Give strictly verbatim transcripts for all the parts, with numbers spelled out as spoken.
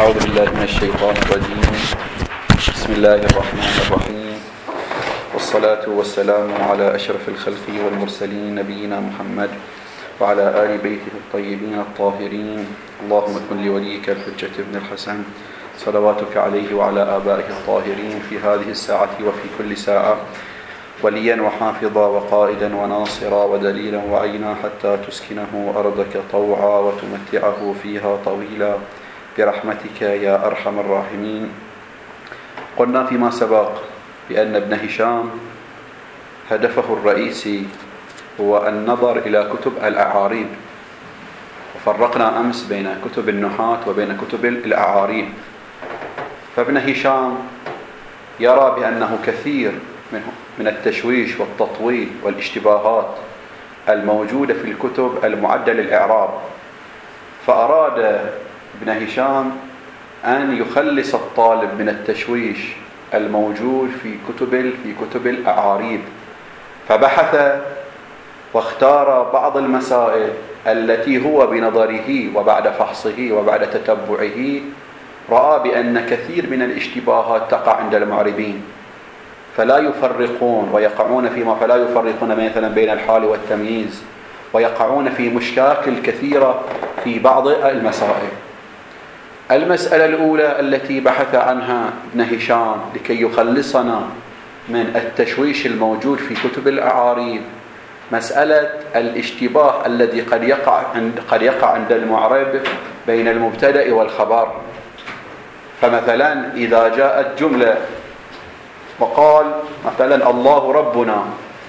أعوذ بالله من الشيطان الرجيم. بسم الله الرحمن الرحيم، والصلاة والسلام على أشرف الخلق والمرسلين نبينا محمد وعلى آل بيته الطيبين الطاهرين. اللهم كن لوليك الحجة ابن الحسن صلواتك عليه وعلى آبائه الطاهرين في هذه الساعة وفي كل ساعة وليا وحافظا وقائدا وناصرا ودليلا وعينا حتى تسكنه أرضك طوعا وتمتعه فيها طويلا برحمتك يا أرحم الراحمين. قلنا فيما سبق بأن ابن هشام هدفه الرئيسي هو النظر إلى كتب الأعاريب، وفرقنا أمس بين كتب النحاة وبين كتب الأعاريب. فابن هشام يرى بأنه كثير من التشويش والتطويل والاشتباهات الموجودة في الكتب المعدة للإعراب، فأراد ابن هشام أن يخلص الطالب من التشويش الموجود في كتب في كتب الأعاريب، فبحث واختار بعض المسائل التي هو بنظره وبعد فحصه وبعد تتبعه رأى بأن كثير من الاشتباهات تقع عند المعربين، فلا يفرقون ويقعون فيما فلا يفرقون مثلا بين الحال والتمييز، ويقعون في مشاكل كثيرة في بعض المسائل. المسألة الأولى التي بحث عنها ابن هشام لكي يخلصنا من التشويش الموجود في كتب الأعاريب مسألة الاشتباه الذي قد يقع عند قد يقع عند المعرب بين المبتدأ والخبر. فمثلا إذا جاءت جملة وقال مثلا الله ربنا،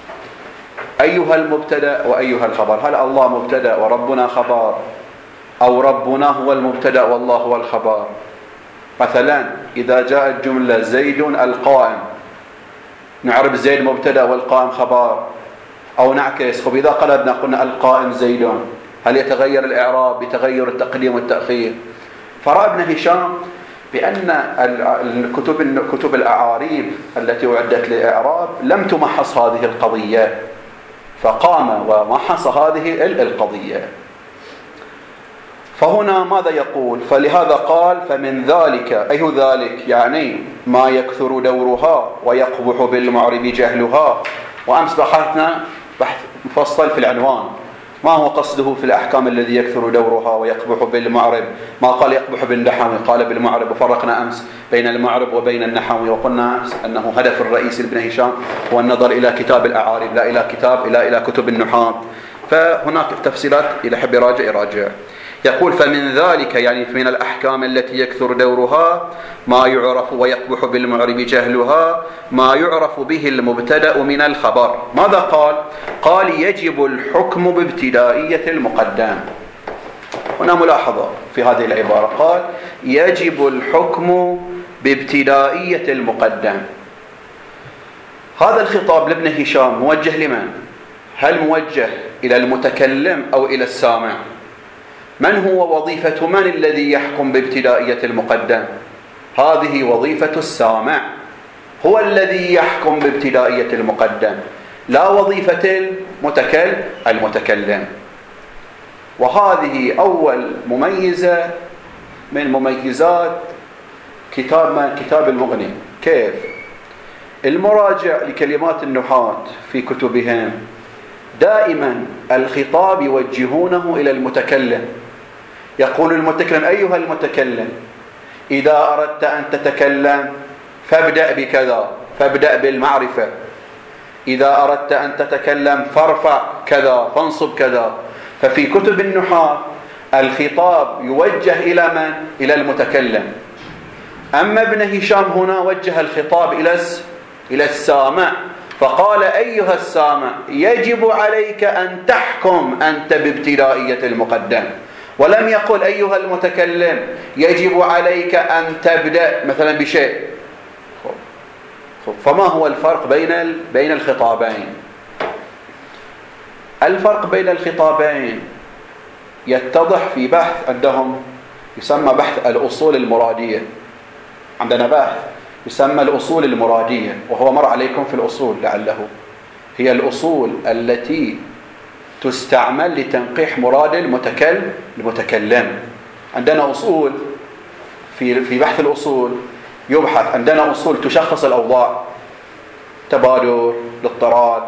أيها المبتدأ وأيها الخبر؟ هل الله مبتدأ وربنا خبر، أو ربنا هو المبتدأ والله هو الخبر؟ مثلا إذا جاءت جملة زيد القائم، نعرب زيد مبتدأ والقائم خبر، أو نعكس. خب إذا قلبنا قلنا القائم زيد، هل يتغير الإعراب بتغير التقديم والتأخير؟ فرأى ابن هشام بأن الكتب كتب الأعاريب التي أعدت للإعراب لم تمحص هذه القضية، فقام ومحص هذه القضية. فهنا ماذا يقول؟ فلهذا قال فمن ذلك، أي ذلك يعني ما يكثر دورها ويقبح بالمعرب جهلها. وأمس بحثنا بحث مفصل في العنوان، ما هو قصده في الأحكام الذي يكثر دورها ويقبح بالمعرب. ما قال يقبح بالنحوي، قال بالمعرب، وفرقنا أمس بين المعرب وبين النحوي، وقلنا أمس أنه هدف الرئيسي لابن هشام هو النظر إلى كتاب الأعارب لا إلى كتاب إلى إلى كتب النحاة. فهناك تفصيلات إلى حب راجع راجع. يقول فمن ذلك يعني من الأحكام التي يكثر دورها ما يعرف ويقبح بالمعرب جهلها ما يعرف به المبتدأ من الخبر. ماذا قال؟ قال يجب الحكم بابتدائية المقدم. هنا ملاحظة في هذه العبارة، قال يجب الحكم بابتدائية المقدم. هذا الخطاب لابن هشام موجه لمن؟ هل موجه إلى المتكلم أو إلى السامع؟ من هو وظيفة من الذي يحكم بابتدائية المقدم؟ هذه وظيفة السامع، هو الذي يحكم بابتدائية المقدم، لا وظيفة المتكلم المتكلم. وهذه أول مميزة من مميزات كتاب ما كتاب المغني. كيف؟ المراجع لكلمات النحاة في كتبهم دائما الخطاب يوجهونه إلى المتكلم. يقول المتكلم أيها المتكلم إذا أردت أن تتكلم فابدأ بكذا، فابدأ بالمعرفة. إذا أردت أن تتكلم فارفع كذا، فانصب كذا. ففي كتب النحاة الخطاب يوجه إلى من؟ إلى المتكلم. أما ابن هشام هنا وجه الخطاب إلى إلى السامع، فقال أيها السامع يجب عليك أن تحكم أنت بابتدائية المقدم، ولم يقل أيها المتكلم يجب عليك أن تبدأ مثلا بشيء. فما هو الفرق بين بين الخطابين؟ الفرق بين الخطابين يتضح في بحث عندهم يسمى بحث الأصول المرادية. عندنا بحث يسمى الأصول المرادية، وهو مر عليكم في الأصول لعله. هي الأصول التي تستعمل لتنقيح مراد المتكلم المتكلم. عندنا أصول في في بحث الأصول يبحث، عندنا أصول تشخص الأوضاع، تبادر، الاضطراد،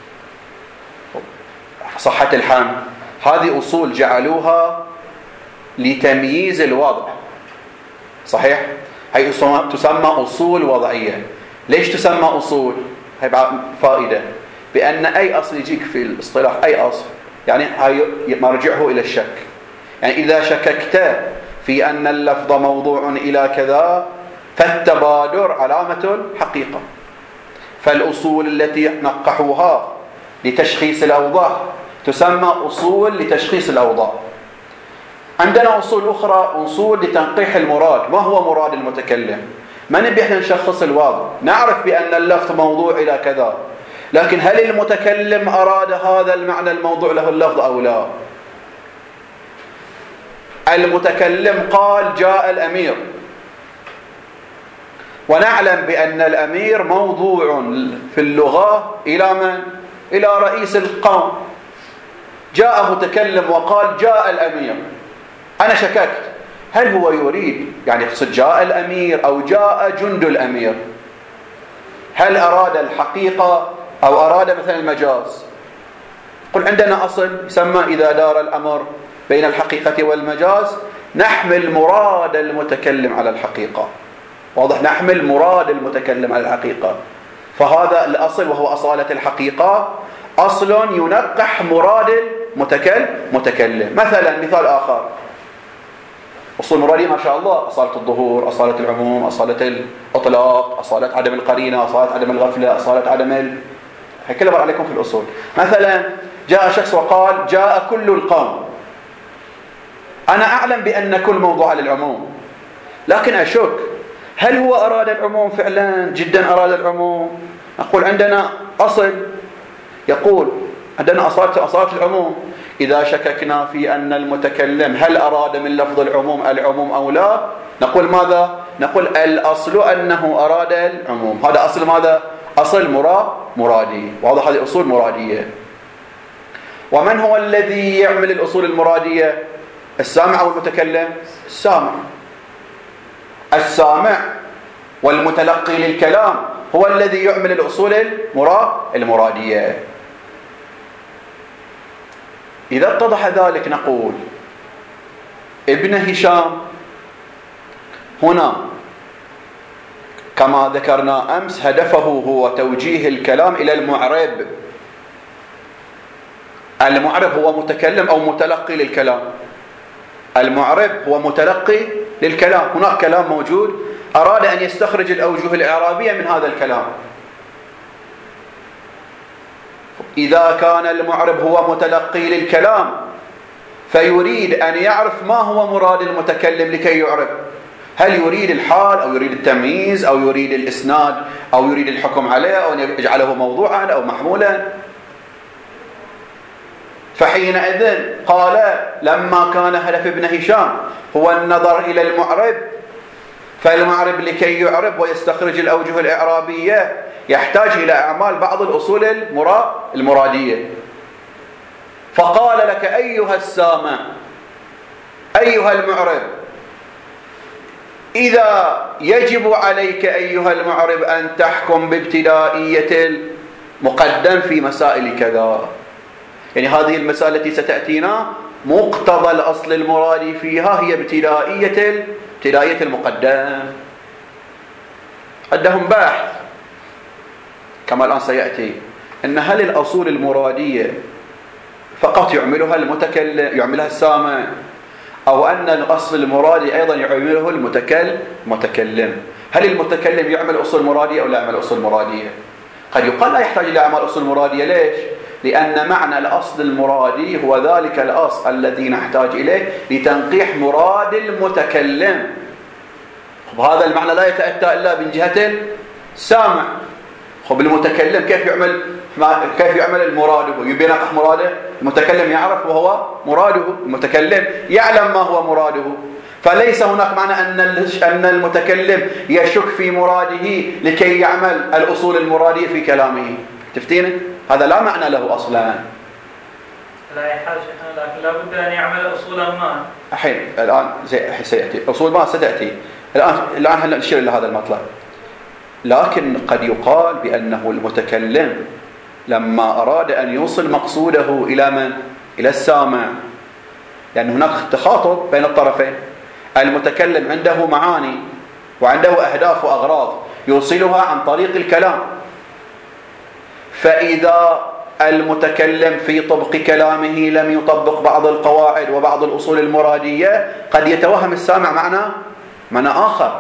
صحة الحمل، هذه أصول جعلوها لتمييز الوضع، صحيح؟ هي تسمى أصول وضعية. ليش تسمى أصول؟ هي فائدة، بأن أي أصل يجيك في الاصطلاح، أي أصل يعني هاي مرجعه إلى الشك. يعني إذا شككت في أن اللفظ موضوع إلى كذا فالتبادر علامة الحقيقة. فالأصول التي نقحوها لتشخيص الأوضاع تسمى أصول لتشخيص الأوضاع. عندنا أصول أخرى أصول لتنقيح المراد. ما هو مراد المتكلم؟ ما نبي احنا نشخص الواضع، نعرف بأن اللفظ موضوع إلى كذا، لكن هل المتكلم أراد هذا المعنى الموضوع له اللفظ أو لا؟ المتكلم قال جاء الأمير، ونعلم بأن الأمير موضوع في اللغة إلى من؟ إلى رئيس القوم. جاء متكلم وقال جاء الأمير، أنا شككت هل هو يريد يعني يقصد جاء الأمير أو جاء جند الأمير؟ هل أراد الحقيقة أو أراد مثلا المجاز؟ قل عندنا أصل يسمى إذا دار الأمر بين الحقيقة والمجاز نحمل مراد المتكلم على الحقيقة. واضح؟ نحمل مراد المتكلم على الحقيقة. فهذا الأصل وهو أصالة الحقيقة أصل ينقح مراد المتكلم. مثلا مثال آخر، أصول مرادية ما شاء الله، أصالة الظهور، أصالة العموم، أصالة الإطلاق، أصالة عدم القرينة، أصالة عدم الغفلة، أصالة عدم ال... هي كلها مر عليكم في الأصول. مثلا جاء شخص وقال جاء كل القوم، أنا أعلم بأن كل موضوع للعموم، لكن أشك هل هو أراد العموم فعلا جدا أراد العموم؟ نقول عندنا أصل يقول عندنا أصالة أصالة العموم، إذا شككنا في أن المتكلم هل أراد من لفظ العموم العموم أو لا، نقول ماذا؟ نقول الأصل أنه أراد العموم. هذا أصل ماذا؟ أصل مرا مرادي. واضح؟ هذه أصول مرادية. ومن هو الذي يعمل الأصول المرادية؟ السامع أو المتكلم؟ السامع. السامع والمتلقي للكلام هو الذي يعمل الأصول المرا المرادية. إذا اتضح ذلك نقول ابن هشام هنا كما ذكرنا أمس هدفه هو توجيه الكلام إلى المعرب. المعرب هو متكلم أو متلقي للكلام؟ المعرب هو متلقي للكلام. هناك كلام موجود أراد أن يستخرج الأوجه الإعرابية من هذا الكلام. إذا كان المعرب هو متلقي للكلام فيريد أن يعرف ما هو مراد المتكلم لكي يعرب. هل يريد الحال أو يريد التمييز أو يريد الإسناد أو يريد الحكم عليه أو يجعله موضوعا أو محمولا؟ فحينئذ قال لما كان هدف ابن هشام هو النظر إلى المعرب، فالمعرب لكي يعرب ويستخرج الأوجه الإعرابية يحتاج إلى إعمال بعض الأصول المرادية. فقال لك أيها السامع أيها المعرب، إذا يجب عليك أيها المعرب أن تحكم بابتدائية المقدم في مسائل كذا. يعني هذه المسائل التي ستأتينا مقتضى الأصل المرادي فيها هي ابتدائية ابتدائية المقدم. عندهم بحث كما الآن سيأتي أن هل الأصول المرادية فقط يعملها المتكلم يعملها السامع، أو أن الأصل المرادي أيضا يعمله المتكلم؟ هل المتكلم يعمل أصول مرادية أو لا يعمل أصول مرادية؟ قد يقال لا يحتاج إلى أعمال أصول مرادية. ليش؟ لأن معنى الأصل المرادي هو ذلك الأصل الذي نحتاج إليه لتنقيح مراد المتكلم. وهذا المعنى لا يتأتى إلا من جهة السامع. خب المتكلم كيف يعمل كيف يعمل المراده؟ يبي ينقح مراده؟ المتكلم يعرف وهو مراده، المتكلم يعلم ما هو مراده. فليس هناك معنى أن أن المتكلم يشك في مراده لكي يعمل الأصول المرادية في كلامه. تفتين؟ هذا لا معنى له أصلا. لا يحتاج، لكن لابد أن يعمل أصولا ما. الحين الآن سيأتي أصول ما ستأتي. الآن الآن هل نشير إلى هذا المطلب. لكن قد يقال بأنه المتكلم لما أراد أن يوصل مقصوده إلى من؟ إلى السامع، لأن هناك تخاطب بين الطرفين. المتكلم عنده معاني وعنده أهداف وأغراض يوصلها عن طريق الكلام، فإذا المتكلم في طبق كلامه لم يطبق بعض القواعد وبعض الأصول المرادية قد يتوهم السامع معنى معنى آخر.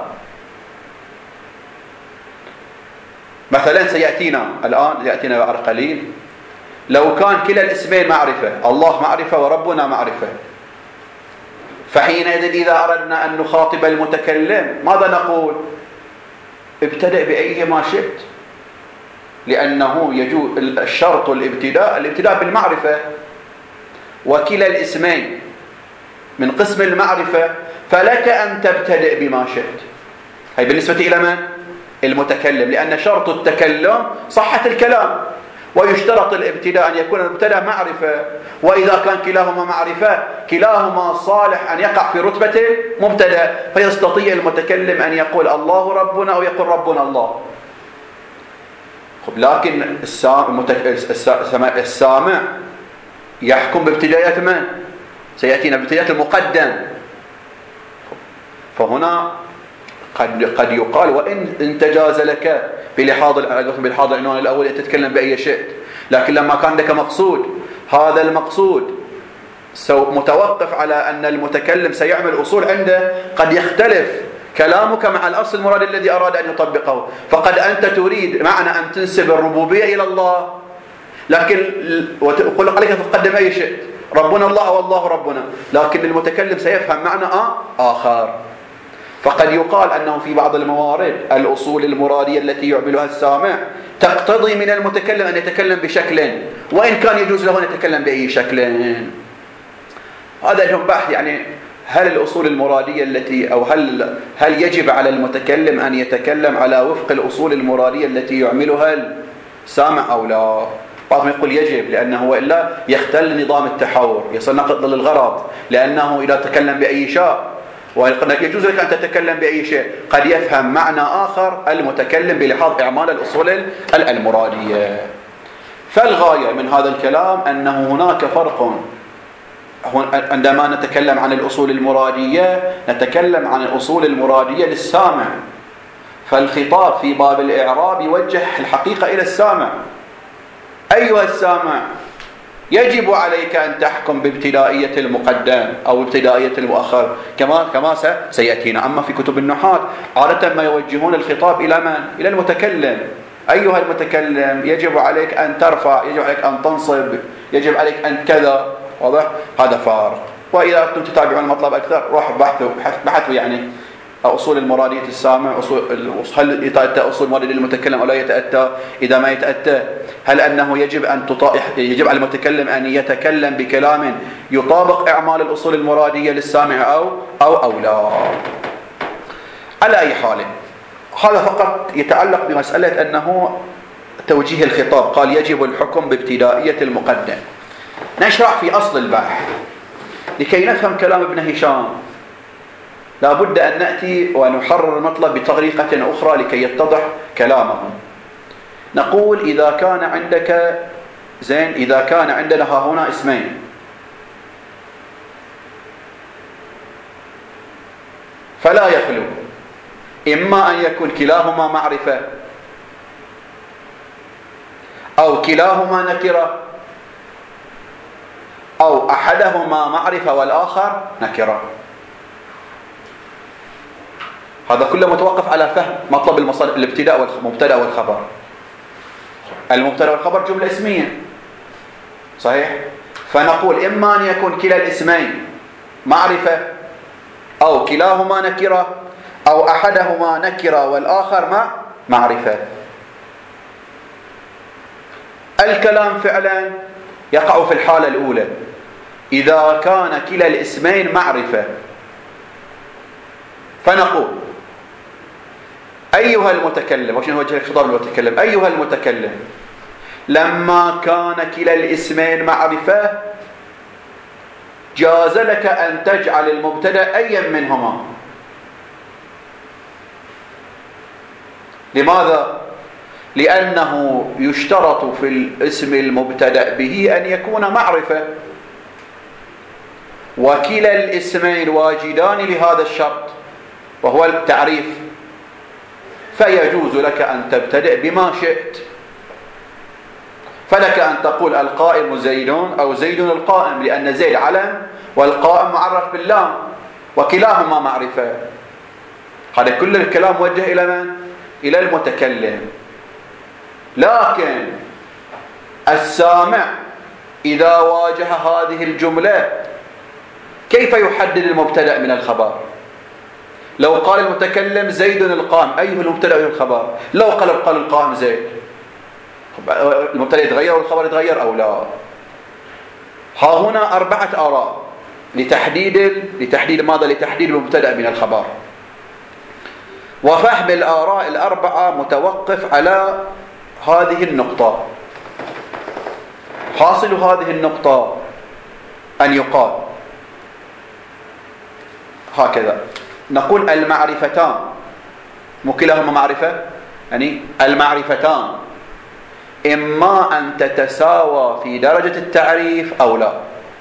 مثلا سيأتينا الآن يأتينا بعد قليل لو كان كلا الاسمين معرفة، الله معرفة وربنا معرفة، فحينئذ إذا أردنا أن نخاطب المتكلم ماذا نقول؟ ابتدأ بأي ما شئت، لأنه يجوز الشرط الابتداء الابتداء بالمعرفة، وكلا الاسمين من قسم المعرفة، فلك أن تبتدئ بما شئت. هي بالنسبة إلى من؟ المتكلم، لأن شرط التكلم صحة الكلام، ويشترط الابتداء أن يكون المبتدأ معرفة، وإذا كان كلاهما معرفة كلاهما صالح أن يقع في رتبة مبتدأ، فيستطيع المتكلم أن يقول الله ربنا أو يقول ربنا الله. لكن السامع يحكم بابتدايات من؟ سيأتينا بابتدايات المقدم. فهنا قد قد يقال وإن انت جاز لك بلحاظ بلحاظ العنوان الأول أن تتكلم بأي شيء، لكن لما كان لك مقصود، هذا المقصود متوقف على أن المتكلم سيعمل أصول عنده، قد يختلف كلامك مع الأصل المراد الذي أراد أن يطبقه. فقد أنت تريد معنى أن تنسب الربوبية إلى الله، لكن وتقول عليك تقدم أي شيء، ربنا الله والله ربنا، لكن المتكلم سيفهم معنى آخر. فقد يقال أنه في بعض الموارد الأصول المرادية التي يعملها السامع تقتضي من المتكلم أن يتكلم بشكل، وإن كان يجوز له أن يتكلم بأي شكل. هذا لهم بحث، يعني هل الأصول المرادية التي أو هل هل يجب على المتكلم أن يتكلم على وفق الأصول المرادية التي يعملها السامع أو لا؟ بعضهم يقول يجب، لأنه وإلا يختل نظام التحاور، يصير نقض للغرض، لأنه إذا تكلم بأي شيء ويجوز لك أن تتكلم بأي شيء قد يفهم معنى آخر المتكلم بلحاظ إعمال الأصول المرادية. فالغاية من هذا الكلام أنه هناك فرق. عندما نتكلم عن الأصول المرادية نتكلم عن الأصول المرادية للسامع، فالخطاب في باب الإعراب يوجه الحقيقة إلى السامع. أيها السامع، يجب عليك أن تحكم بابتدائية المقدم أو ابتدائية المؤخر كما كما سيأتينا. أما في كتب النحاة عادة ما يوجهون الخطاب إلى من؟ إلى المتكلم. أيها المتكلم، يجب عليك أن ترفع، يجب عليك أن تنصب، يجب عليك أن كذا. واضح؟ هذا فارق. وإذا أردتم تتابعون المطلب أكثر روحوا بحثوا بحثوا يعني أصول المرادية السامع، أصول هل يتأتى أصول مرادية للمتكلم أو لا يتأتى؟ إذا ما يتأتى هل أنه يجب أن تطائح يجب على المتكلم أن يتكلم بكلام يطابق إعمال الأصول المرادية للسامع أو أو أو لا؟ على أي حال هذا فقط يتعلق بمسألة أنه توجيه الخطاب. قال يجب الحكم بابتدائية المقدم. نشرع في أصل البحث لكي نفهم كلام ابن هشام. لا بد أن نأتي ونحرر المطلب بطريقة أخرى لكي يتضح كلامه. نقول إذا كان عندك زين إذا كان عندنا ها هنا اسمين، فلا يخلو إما أن يكون كلاهما معرفة أو كلاهما نكرة أو أحدهما معرفة والآخر نكرة. هذا كله متوقف على فهم مطلب المصدر الابتداء والمبتدأ والخبر. المبتدأ والخبر جملة اسمية صحيح؟ فنقول إما أن يكون كلا الاسمين معرفة أو كلاهما نكرة أو أحدهما نكرة والآخر ما معرفة. الكلام فعلا يقع في الحالة الأولى إذا كان كلا الاسمين معرفة. فنقول أيها المتكلم، وشنو وجه الخطاب للمتكلم؟ أيها المتكلم، لما كان كلا الاسمين معرفة جاز لك أن تجعل المبتدأ أيا منهما. لماذا؟ لأنه يشترط في الاسم المبتدأ به أن يكون معرفة، وكلا الاسمين واجدان لهذا الشرط وهو التعريف، فيجوز لك أن تبتدئ بما شئت. فلك أن تقول القائم زيد أو زيد القائم، لأن زيد علم والقائم معرف باللام وكلاهما معرفة. هذا كل الكلام موجه إلى من؟ إلى المتكلم. لكن السامع إذا واجه هذه الجملة كيف يحدد المبتدأ من الخبر؟ لو قال المتكلم زيد القائم، أيه المبتدأ من الخبر؟ لو قال قال القائم زيد، المبتدأ يتغير والخبر يتغير أو لا؟ ها هنا أربعة آراء لتحديد لتحديد ماذا؟ لتحديد المبتدأ من الخبر. وفهم الآراء الأربعة متوقف على هذه النقطة. حاصل هذه النقطة أن يقال هكذا، نقول المعرفتان، مو كلاهما معرفة، يعني المعرفتان إما أن تتساوى في درجة التعريف أو لا.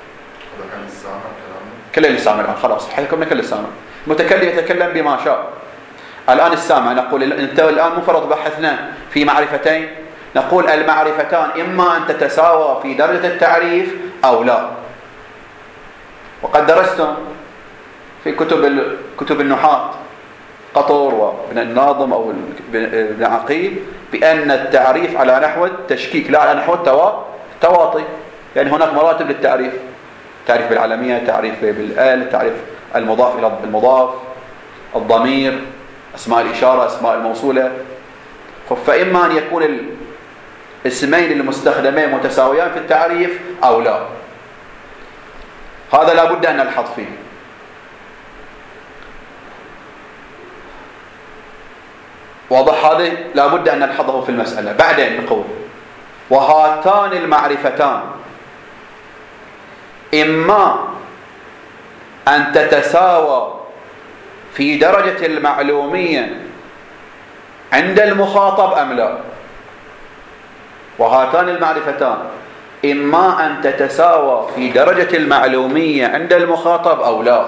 كل اللي سامع الآن خلاص حيكم كل السامع، المتكلم يتكلم بما شاء. الآن السامع نقول أنت الآن مفرط بحثنا في معرفتين، نقول المعرفتان إما أن تتساوى في درجة التعريف أو لا. وقد درستم في كتب كتب النحاة قطر وابن الناظم أو ابن عقيل بأن التعريف على نحو التشكيك لا على نحو التواطي، يعني هناك مراتب للتعريف، تعريف بالعلمية، تعريف بالآل، تعريف المضاف إلى المضاف، الضمير، أسماء الإشارة، أسماء الموصولة. فإما أن يكون الاسمين المستخدمين متساويان في التعريف أو لا. هذا لا بد أن نلحظ فيه. واضح؟ هذا لا بد أن نلحظه في المسألة. بعدين نقول وهاتان المعرفتان إما أن تتساوى في درجة المعلومية عند المخاطب أم لا. وهاتان المعرفتان إما أن تتساوى في درجة المعلومية عند المخاطب أو لا.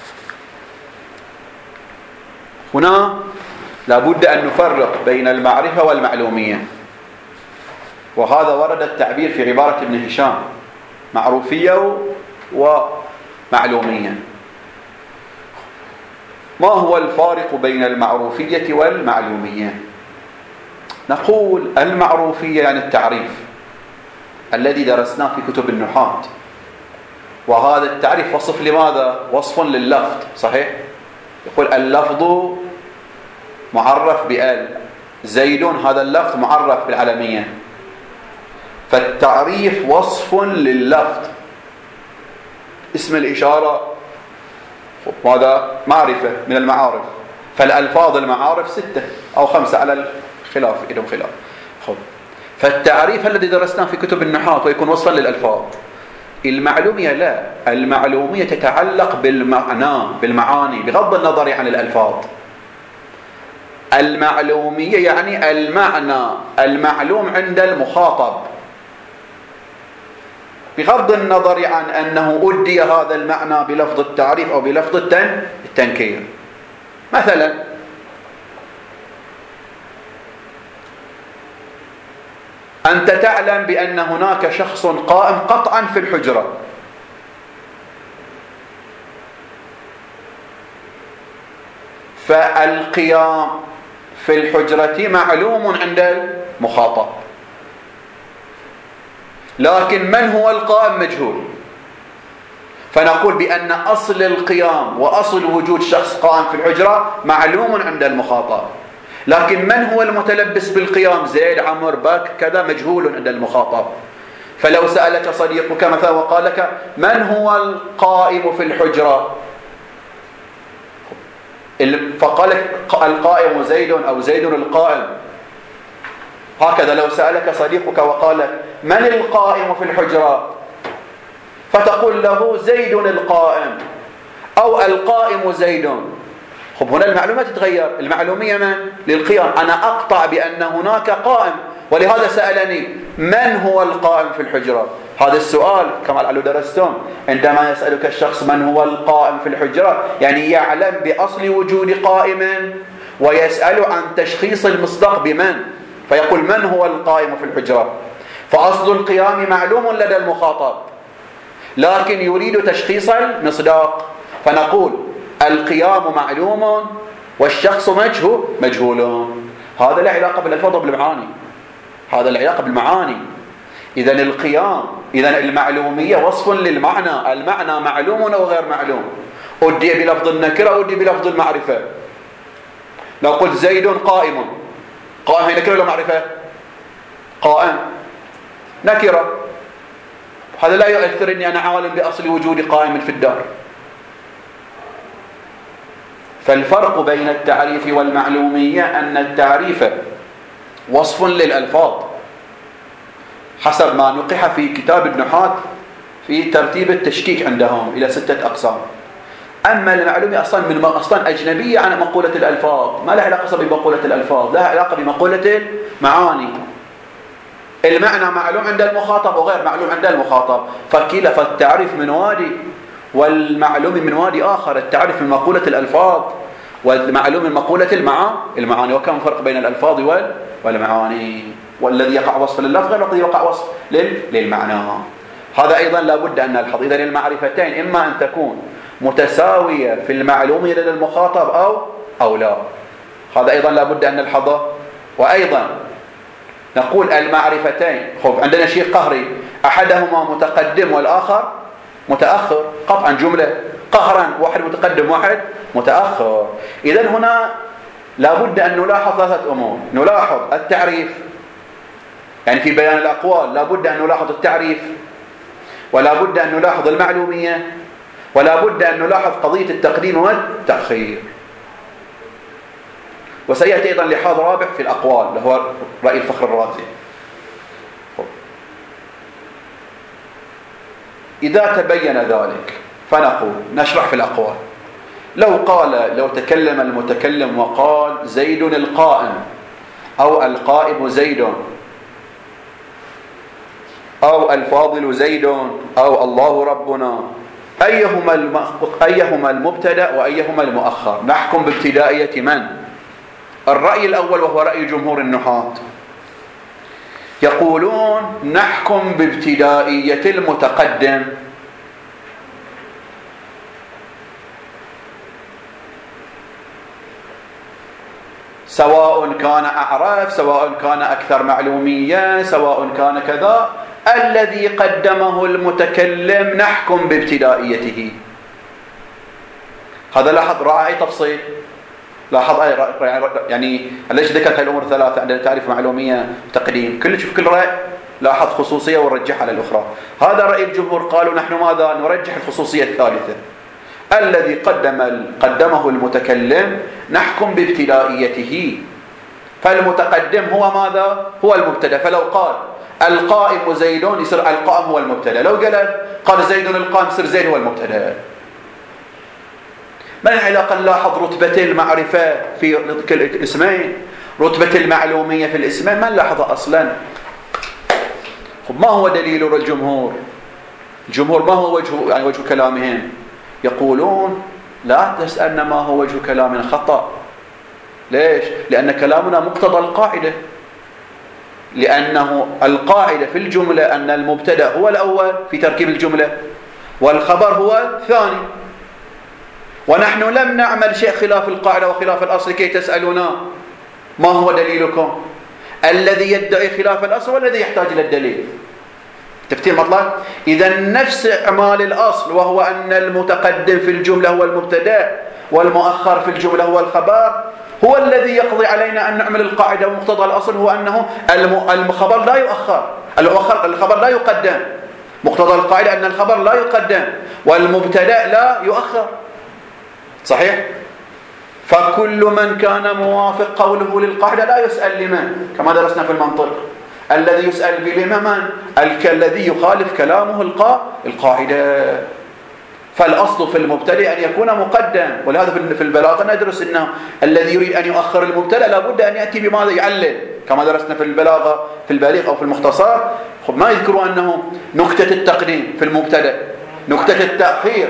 هنا لابد أن نفرق بين المعرفة والمعلومية، وهذا ورد التعبير في عبارة ابن هشام معروفية ومعلومية. ما هو الفارق بين المعروفية والمعلومية؟ نقول المعروفية يعني التعريف الذي درسناه في كتب النحاة، وهذا التعريف وصف لماذا؟ وصف لللفظ، صحيح؟ يقول اللفظ معرف بآل، زيد هذا اللفظ معرف بالعلمية، فالتعريف وصف لللفظ. اسم الإشارة ماذا؟ معرفة من المعارف، فالألفاظ المعارف ستة أو خمسة على الخلاف إذا خلاف. خب. فالتعريف الذي درسناه في كتب النحاة ويكون وصفا للألفاظ. المعلومية لا، المعلومية تتعلق بالمعنى بالمعاني بغض النظر عن الألفاظ. المعلومية يعني المعنى المعلوم عند المخاطب بغض النظر عن أنه أدي هذا المعنى بلفظ التعريف أو بلفظ التنكير. مثلا أنت تعلم بأن هناك شخص قائم قطعا في الحجرة، فالقيام في الحجرة معلوم عند المخاطب، لكن من هو القائم مجهول. فنقول بأن أصل القيام وأصل وجود شخص قائم في الحجرة معلوم عند المخاطب، لكن من هو المتلبس بالقيام زيد عمر بك كذا مجهول عند المخاطب. فلو سألك صديقك مثلا وقال لك من هو القائم في الحجرة، فقال لك القائم زيد أو زيد القائم، هكذا لو سألك صديقك وقال لك من القائم في الحجرة، فتقول له زيد القائم أو القائم زيد. خب هنا المعلومة تتغير. المعلومية من؟ للقيام. أنا أقطع بأن هناك قائم، ولهذا سألني من هو القائم في الحجرة. هذا السؤال كما لعله درستم، عندما يسألك الشخص من هو القائم في الحجرة يعني يعلم بأصل وجود قائم ويسأل عن تشخيص المصداق بمن، فيقول من هو القائم في الحجرة. فأصل القيام معلوم لدى المخاطب، لكن يريد تشخيص المصداق، فنقول القيام معلوم والشخص مجهول مجهول. هذا له علاقة بالألفاظ بالمعاني، هذا له علاقة بالمعاني. إذن القيام، إذن المعلومية وصف للمعنى، المعنى معلوم أو غير معلوم. أدي بلفظ النكرة أدي بلفظ المعرفة. لو قلت زيد قائم، قائم هي نكرة ولا معرفة؟ قائم نكرة، هذا لا يؤثر أني أنا عالم بأصل وجود قائم في الدار. فالفرق بين التعريف والمعلومية أن التعريف وصف للألفاظ حسب ما نقح في كتاب النحاة في ترتيب التشكيك عندهم إلى ستة أقسام. أما المعلومية أصلا من أصلا أجنبية عن مقولة الألفاظ، ما لها علاقة بمقولة الألفاظ، لها علاقة بمقولة المعاني. المعنى معلوم عند المخاطب وغير معلوم عند المخاطب، فكلا فالتعريف من وادي والمعلوم من وادي آخر. التعريف من مقولة الألفاظ والمعلوم من مقولة المعاني. وكم فرق بين الألفاظ والمعاني، والذي يقع وصف لللفظ غير الذي يقع وصف للمعنى. هذا أيضا لابد أن نلحظ. إذن المعرفتين إما أن تكون متساوية في المعلوم لدى المخاطب أو أو لا، هذا أيضا لابد أن نلحظه. وأيضا نقول المعرفتين، خب عندنا شيء قهري، أحدهما متقدم والآخر متأخر، قطعا جملة قهرا، واحد متقدم واحد متأخر. إذن هنا لابد أن نلاحظ ثلاثة أمور. نلاحظ التعريف، يعني في بيان الأقوال لابد أن نلاحظ التعريف، ولا بد أن نلاحظ المعلومية، ولا بد أن نلاحظ قضية التقديم والتأخير. وسيأتي أيضا لحاظ رابع في الأقوال اللي هو رأي الفخر الرازي. إذا تبين ذلك فنقول نشرح في الأقوال. لو قال لو تكلم المتكلم وقال زيد القائم أو القائم زيد أو الفاضل زيد أو الله ربنا، أيهما أيهما المبتدأ وأيهما المؤخر؟ نحكم بابتدائية من؟ الرأي الأول وهو رأي جمهور النحاة، يقولون نحكم بابتدائية المتقدم. سواء كان أعرف، سواء كان أكثر معلومية، سواء كان كذا، الذي قدمه المتكلم نحكم بابتدائيته. هذا لاحظ رأى أي تفصيل، لاحظ أي يعني ليش ذكرت هاي الأمور الثلاثة عندنا تعريف معلومية وتقديم، كل شوف كل رأي لاحظ خصوصية ونرجحها على الأخرى. هذا رأي الجمهور، قالوا نحن ماذا؟ نرجح الخصوصية الثالثة، الذي قدم قدمه المتكلم نحكم بابتدائيته. فالمتقدم هو ماذا؟ هو المبتدأ. فلو قال القائم زيد يصير القائم هو المبتدأ، لو قال قال زيد القائم يصير زيد هو المبتدأ. ما العلاقة؟ نلاحظ رتبة المعرفة في الاسمين، رتبة المعلومية في الاسمين، ما نلاحظها أصلا. ما هو دليل الجمهور؟ الجمهور ما هو وجه يعني وجه كلامهم؟ يقولون لا تسألنا ما هو وجه كلامنا، خطأ. ليش؟ لأن كلامنا مقتضى القاعدة، لأنه القاعدة في الجملة أن المبتدأ هو الأول في تركيب الجملة والخبر هو الثاني، ونحن لم نعمل شيء خلاف القاعدة وخلاف الأصل كي تسألونا ما هو دليلكم. الذي يدعي خلاف الأصل والذي يحتاج إلى الدليل. تفتير مطلق؟ إذا نفس إعمال الأصل وهو أن المتقدم في الجملة هو المبتدأ والمؤخر في الجملة هو الخبر، هو الذي يقضي علينا أن نعمل القاعدة. ومقتضى الأصل هو أنه الخبر لا يؤخر، الخبر لا يقدم. مقتضى القاعدة أن الخبر لا يقدم والمبتدأ لا يؤخر. صحيح؟ فكل من كان موافق قوله للقاعدة لا يسأل لمن، كما درسنا في المنطق. الذي يسأل بلما من؟ الذي يخالف كلامه القاعدة. فالأصل في المبتدأ أن يكون مقدم. ولهذا في البلاغة ندرس أنه الذي يريد أن يؤخر المبتدأ لابد أن يأتي بماذا يعلل، كما درسنا في البلاغة في البليغ أو في المختصر. خب ما يذكروا أنه نكتة التقديم في المبتدأ، نكتة التأخير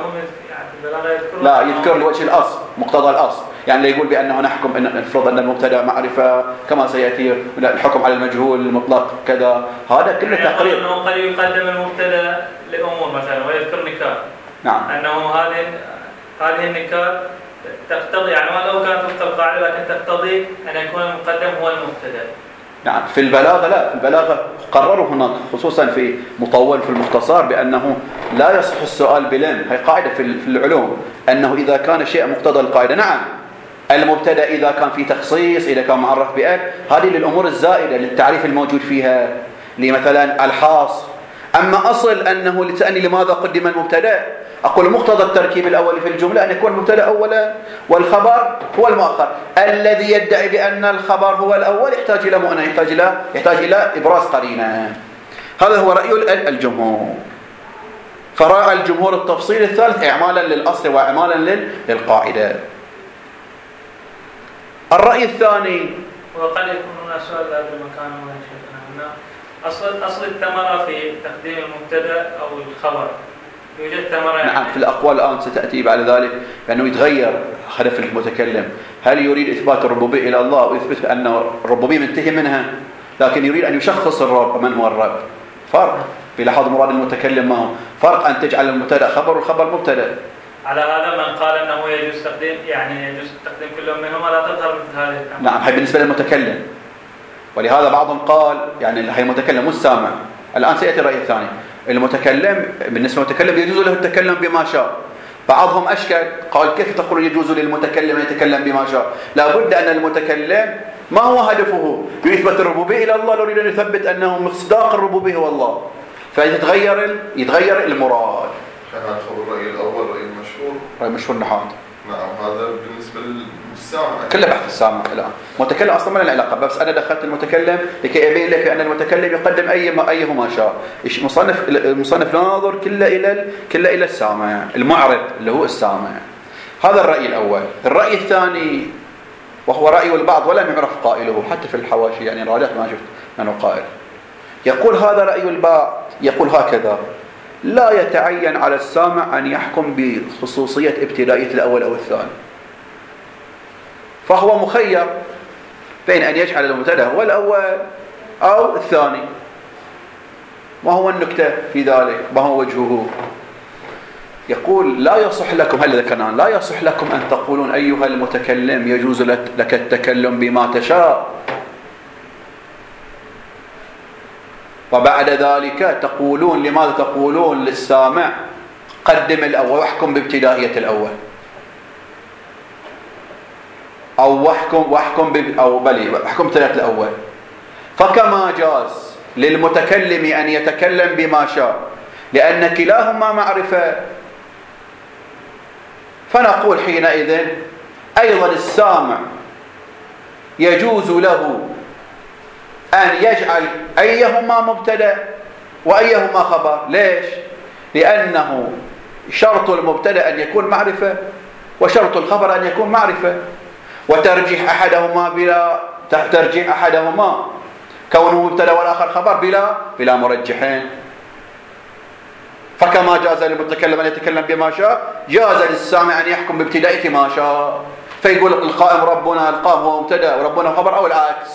لا يذكر لوجه الأصل، مقتضى الأصل. يعني لا يقول بأنه نحكم أن نفرض أن المبتدأ معرفة كما سيأتي الحكم على المجهول المطلق كذا، هذا كله تقرير. أنه قد يقدم المبتدأ لأمور مثلا ويذكر نكات. نعم. أنه هذه هذه النكات تقتضي، يعني لو كانت تحت القاعدة لكن تقتضي أن يكون المقدم هو المبتدأ. نعم. في البلاغة لا، في البلاغة قرروا هناك خصوصا في مطول في المختصر بأنه لا يصح السؤال بلم. هي قاعدة في العلوم أنه إذا كان شيء مقتضى القاعدة، نعم المبتدأ إذا كان في تخصيص، إذا كان معرف بأل، هذه للأمور الزائدة للتعريف الموجود فيها، لمثلا الحاص. أما أصل أنه لتأني لماذا قدم المبتدأ، أقول مقتضى التركيب الأول في الجملة أن يكون المبتدأ أولا والخبر هو المؤخر. الذي يدعي بأن الخبر هو الأول يحتاج إلى مؤنة، يحتاج إلى يحتاج إلى إبراز قرينة. هذا هو رأي الجمهور. فرأى الجمهور التفصيل الثالث إعمالا للأصل وإعمالا للقاعدة. الرأي الثاني، وقد يكون هنا سؤال لا أدري مكانه وين شيخنا، أصل أصل الثمرة في تقديم المبتدأ أو الخبر يوجد ثمرة. نعم. في الأقوال الآن ستأتي بعد ذلك بأنه يتغير هدف المتكلم، هل يريد إثبات الربوبية إلى الله ويثبت أن الربوبية منتهي منها، لكن يريد أن يشخص الرب من هو الرب. فرق بلحاظ مراد المتكلم، ما هو فرق أن تجعل المبتدأ خبر والخبر مبتدأ. على هذا من قال أنه يجوز تقديم، يعني يجوز تقديم كل منهما لا تظهر مثل هذه الثمرة. نعم. هي بالنسبة للمتكلم، ولهذا بعضهم قال يعني هي المتكلم مو السامع. الآن سيأتي الرأي الثاني، المتكلم بالنسبة للمتكلم يجوز له التكلم بما شاء. بعضهم أشكل قال كيف تقول يجوز للمتكلم يتكلم بما شاء؟ لابد أن المتكلم ما هو هدفه يثبت الربوبية إلى الله، يريد أن يثبت أنه مصداق الربوبية هو الله، فيتغير يتغير المراد. هذا هو الرأي الأول، رأي المشهور، رأي مشهور نحات. نعم. هذا بالنسبة للسامع، كله بحث السامع الآن. متكلم أصلا ما له علاقة، بس أنا دخلت المتكلم لكي أبين لك أن المتكلم يقدم أي ما أيه ما شاء. مصنف المصنف ناظر كله إلى كله إلى السامع، المعرض اللي هو السامع. هذا الرأي الأول. الرأي الثاني وهو رأي البعض ولم يعرف قائله حتى في الحواشي، يعني راجعت ما شفت من هو قائل. يقول هذا رأي البعض، يقول هكذا: لا يتعين على السامع أن يحكم بخصوصية ابتدائية الأول أو الثاني، فهو مخير بين أن يجعل المبتدأ هو الأول أو الثاني. ما هو النكتة في ذلك؟ ما هو وجهه؟ يقول لا يصح لكم، هل ذكرنا لا يصح لكم أن تقولون أيها المتكلم يجوز لك التكلم بما تشاء، وبعد ذلك تقولون لماذا تقولون للسامع قدم الأول واحكم بابتدائية الأول، أو واحكم واحكم ب أو بلي واحكم بابتدائية الأول. فكما جاز للمتكلم أن يتكلم بما شاء لأن كلاهما معرفة، فنقول حينئذ أيضا السامع يجوز له أن يجعل أيهما مبتدأ وأيهما خبر. ليش؟ لأنه شرط المبتدأ أن يكون معرفة وشرط الخبر أن يكون معرفة، وترجيح أحدهما بلا ترجيح أحدهما كونه مبتدأ والآخر خبر بلا بلا مرجحين. فكما جاز للمتكلم أن يتكلم بما شاء جاز للسامع أن يحكم بابتدائية ما شاء، فيقول القائم ربنا، القائم هو مبتدأ وربنا خبر أو العكس،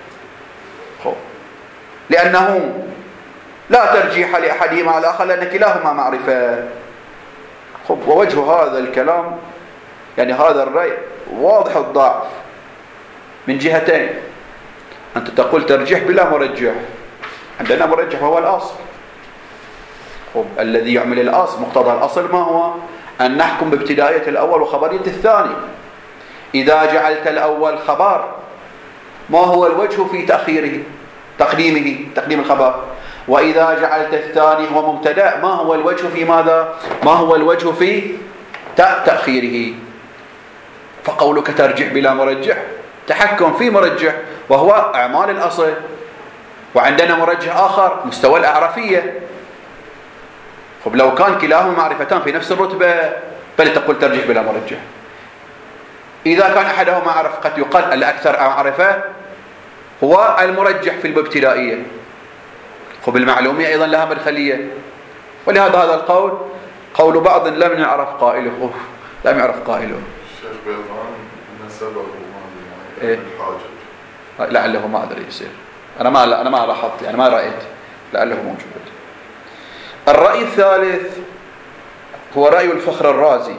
لأنه لا ترجيح لأحدهما على الآخر لأن كلاهما معرفة. خب ووجه هذا الكلام يعني هذا الرأي واضح الضعف من جهتين. أنت تقول ترجيح بلا مرجح، عندنا مرجح وهو الأصل. خب الذي يعمل الأصل مقتضى الأصل ما هو؟ أن نحكم بابتدائية الأول وخبرية الثاني. إذا جعلت الأول خبر ما هو الوجه في تأخيره تقديمه تقديم الخبر؟ وإذا جعلت الثاني هو مبتدأ ما هو الوجه في ماذا؟ ما هو الوجه في تأخيره؟ فقولك ترجح بلا مرجح تحكم في مرجح وهو أعمال الأصل، وعندنا مرجح آخر مستوى الأعرفية. خب لو كان كلاهما معرفتان في نفس الرتبة فلتقول ترجيح بلا مرجح. إذا كان أحدهما معرف قد يقال الأكثر معرفة هو المرجح في الابتدائية. خب المعلومية أيضا لها مدخلية، ولهذا هذا القول قول بعض لم يعرف قائله، لم يعرف قائله. الشيخ بيضان نسبه إيه؟ الحاجة لعله ما أدري يصير، أنا ما أنا ما لاحظت يعني ما رأيت، لعله موجود. الرأي الثالث هو رأي الفخر الرازي.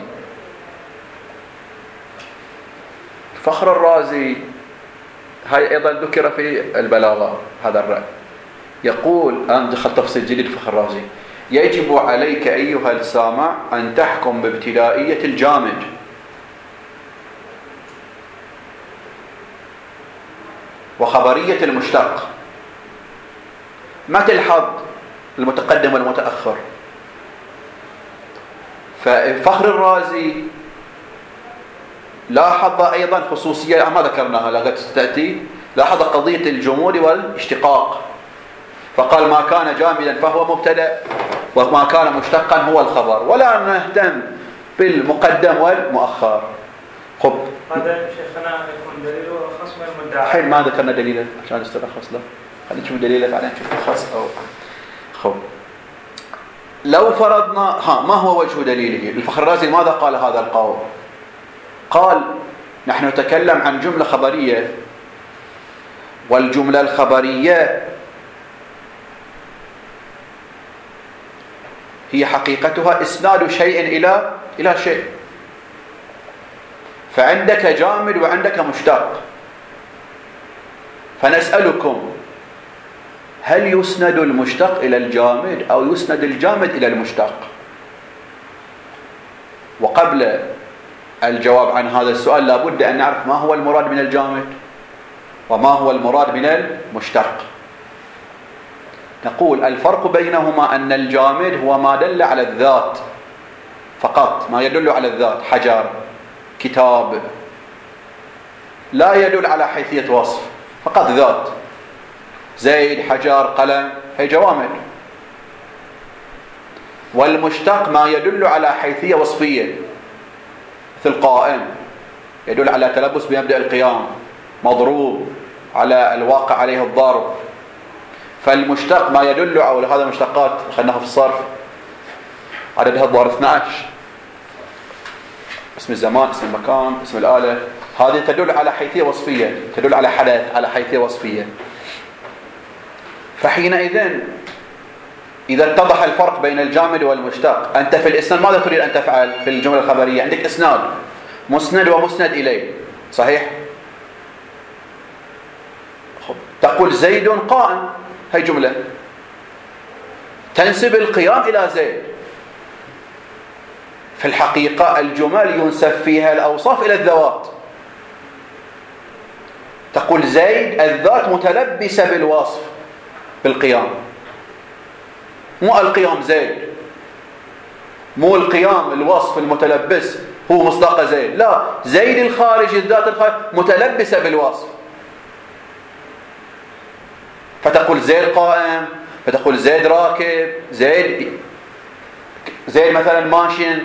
الفخر الرازي هاي أيضا ذكر في البلاغة هذا الرأي. يقول، أنا دخلت تفصيل جديد في الفخر الرازي: يجب عليك أيها السامع أن تحكم بابتدائية الجامد وخبرية المشتق، ما تلحظ المتقدم والمتأخر. ففخر الرازي لاحظ أيضا خصوصية ما ذكرناها لقد تأتي، لاحظ قضية الجمود والاشتقاق، فقال ما كان جامدا فهو مبتدأ وما كان مشتقا هو الخبر، ولا نهتم بالمقدم والمؤخر. خب هذا شيخنا يكون دليله خصم المدعى. الحين ما ذكرنا دليله عشان نستلخص له، خلينا نشوف دليله بعدين نشوف الخص أو خب. لو فرضنا ها ما هو وجه دليله؟ الفخر الرازي ماذا قال هذا القول؟ قال نحن نتكلم عن جملة خبرية، والجملة الخبرية هي حقيقتها إسناد شيء إلى إلى شيء. فعندك جامد وعندك مشتق، فنسألكم هل يسند المشتق إلى الجامد أو يسند الجامد إلى المشتق؟ وقبل الجواب عن هذا السؤال لابد أن نعرف ما هو المراد من الجامد وما هو المراد من المشتق. نقول الفرق بينهما أن الجامد هو ما دل على الذات فقط، ما يدل على الذات، حجر، كتاب، لا يدل على حيثية وصف، فقط ذات، زيد، حجر، قلم، هي جوامد. والمشتق ما يدل على حيثية وصفية، مثل قائم يدل على تلبس بمبدأ القيام، مضروب على الواقع عليه الضرب. فالمشتق ما يدل على هذا المشتقات خلناها في الصرف عددها الظاهر اثني عشر، اسم الزمان، اسم المكان، اسم الآلة، هذه تدل على حيثية وصفية، تدل على حدث، على حيثية وصفية. فحينئذ إذا اتضح الفرق بين الجامد والمشتق، أنت في الإسناد ماذا تريد أن تفعل في الجملة الخبرية؟ عندك إسناد، مسند ومسند إليه، صحيح؟ تقول زيد قائم، هي جملة تنسب القيام إلى زيد. في الحقيقة الجمل ينسب فيها الأوصاف إلى الذوات. تقول زيد الذات متلبسة بالوصف بالقيام، مو القيام زيد، مو القيام الوصف المتلبس هو مصداق زيد، لا، زيد الخارج، الذات الخارج متلبسة بالوصف. فتقول زيد قائم، فتقول زيد راكب، زيد زيد مثلا ماشين.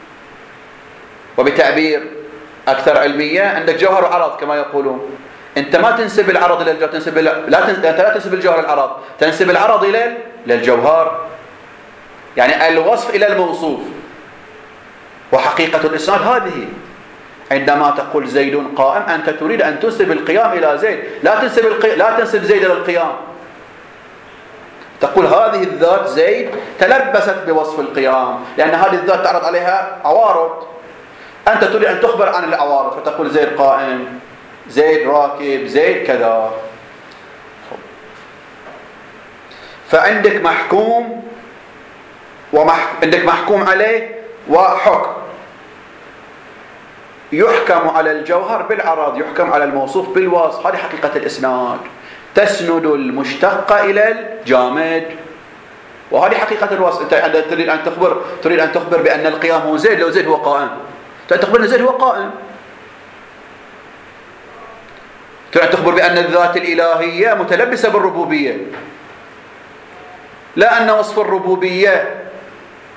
وبتعبير أكثر علمية عندك جوهر وعرض كما يقولون، أنت ما تنسب العرض إلى الجوهر، تنسب لا تنسب... أنت لا تنسب الجوهر العرض، تنسب العرض إلى للجوهر، يعني الوصف إلى الموصوف. وحقيقة الإسناد هذه، عندما تقول زيد قائم أنت تريد أن تنسب القيام إلى زيد، لا تنسب القي... لا تنسب زيد إلى القيام. تقول هذه الذات زيد تلبست بوصف القيام، لأن هذه الذات تعرض عليها عوارض، أنت تريد أن تخبر عن العوارض، فتقول زيد قائم، زيد راكب، زيد كذا. فعندك محكوم ومح... عندك محكوم عليه وحكم. يحكم على الجوهر بالعرض، يحكم على الموصوف بالوصف، هذه حقيقة الإسناد. تسند المشتق إلى الجامد، وهذه حقيقة الوصف. أنت تريد أن تخبر تريد أن تخبر بأن القيام هو زيد، لو زيد هو قائم، تخبر أن زيد هو قائم. تريد أن تخبر بأن الذات الإلهية متلبسة بالربوبية، لا أن وصف الربوبية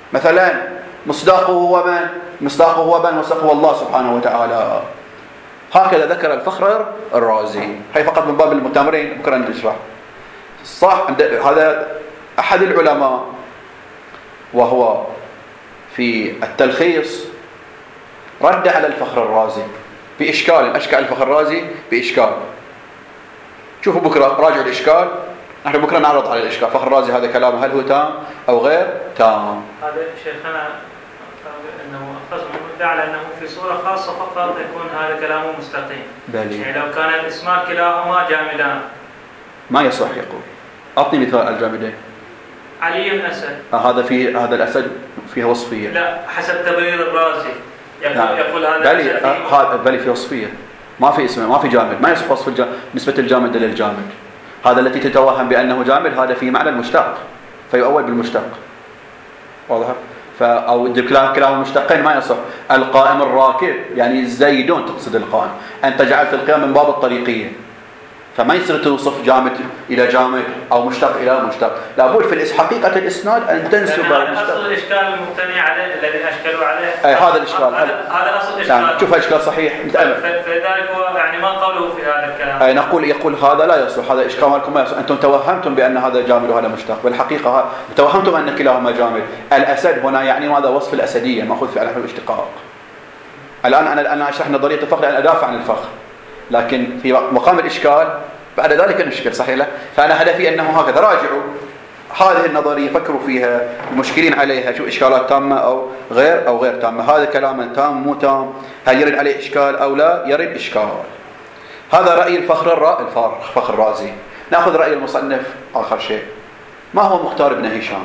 مثلا مصداقه هو من؟ مصداقه هو من وصفه الله سبحانه وتعالى. هكذا ذكر الفخر الرازي. هي فقط من باب المتامرين، بكرة نشرح. صح، هذا أحد العلماء وهو في التلخيص رد على الفخر الرازي بإشكال، أشكال الفخر الرازي بإشكال. شوفوا بكرة راجعوا الإشكال، نحن بكرة نعرض على الإشكال. فخر الرازي هذا كلامه هل هو تام أو غير تام؟ هذا شيخنا أنه أخذ من على أنه في صورة خاصة فقط يكون هذا كلامه مستقيم. بلي. يعني لو كان الاسمان كلاهما جامدان ما يصح يقول. أعطني مثال الجامدين. علي بن أسد. آه هذا في هذا الأسد فيها وصفية. لا حسب تبرير الرازي يقول, نعم. يقول هذا بلي هذا بلي في وصفية، ما في اسمه، ما في جامد، ما يصح وصف الجامد نسبة الجامد للجامد. هذا التي تتوهم بأنه جامد هذا في معنى المشتق فيؤول بالمشتق. واضح؟ أو كلام مشتقين ما يصح. القائم الراكب يعني زيدون تقصد القائم، أنت جعلت القيام من باب الطريقية، فما يصير توصف جامد إلى جامد أو مشتق إلى مشتق. لابد في حقيقة الإسناد أن تنسب المشتق. أصل الإشكال المبتني عليه الذي أشكلوا عليه أي هذا الإشكال. هذا أصل الإشكال. يعني شوف إشكال صحيح. فلذلك هو يعني ما قوله في هذا الكلام. أي نقول يقول هذا لا يصح، هذا إشكال لكم ما يصح. أنتم توهمتم بأن هذا جامد وهذا مشتق، بالحقيقة توهمتم أن كلاهما جامد. الأسد هنا يعني ماذا؟ وصف الأسدية مأخوذ في نحو الاشتقاق. الآن أنا أنا أشرح نظرية الفخر لأن أدافع عن الفخر، لكن في مقام الإشكال بعد ذلك نشكل صحيح له. فأنا هدفي أنه هكذا راجعوا هذه النظرية، فكروا فيها، المشكلين عليها، شو إشكالات تامة أو غير أو غير تامة. هذا كلام تام مو تام، هل يرد عليه إشكال أو لا يرد إشكال. هذا رأي الفخر الرا الفخر الرازي. نأخذ رأي المصنف آخر شيء. ما هو مختار ابن هشام؟